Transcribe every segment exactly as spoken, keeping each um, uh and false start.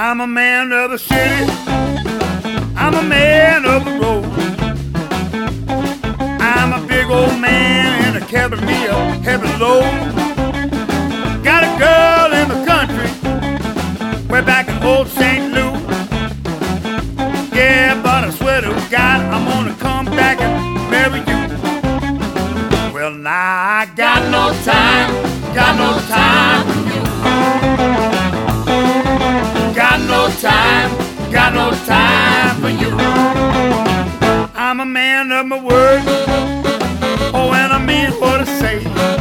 I'm a man of the city, I'm a man of the road. I'm a big old man in a cabin me a heavy load. Got a girl in the country, way back in old Saint Louis. Yeah, but I swear to God, I'm gonna come back and marry you. Well, now I got no time, got no time for you. Got no time, got no time for you. I'm a man of my word, oh, and I mean what I say.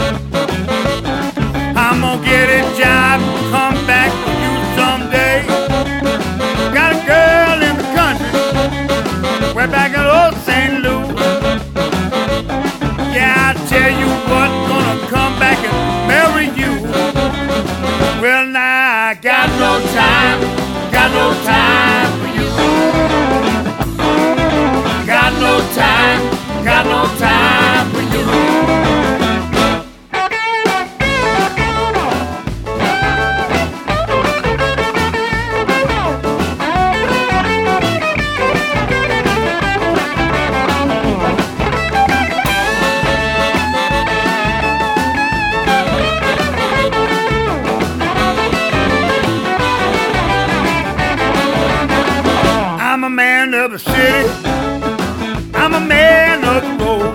I'm gonna get a job, come back for you someday. Got a girl in the country, way back in old Saint Louis. Yeah, I tell you what, gonna come back and marry you. Well, now I got no time, got no time for you. Got no time, got no time for you. I'm a man of the city, I'm a man of the road.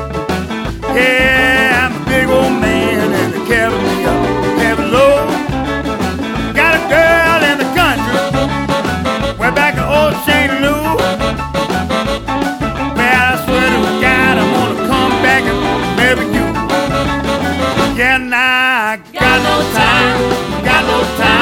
Yeah, I'm a big old man in the cabin, heavy load. Got a girl in the country, way back in old Saint Louis. Well, I swear to God, I'm gonna come back and marry you. Yeah, now I got no time, got no time.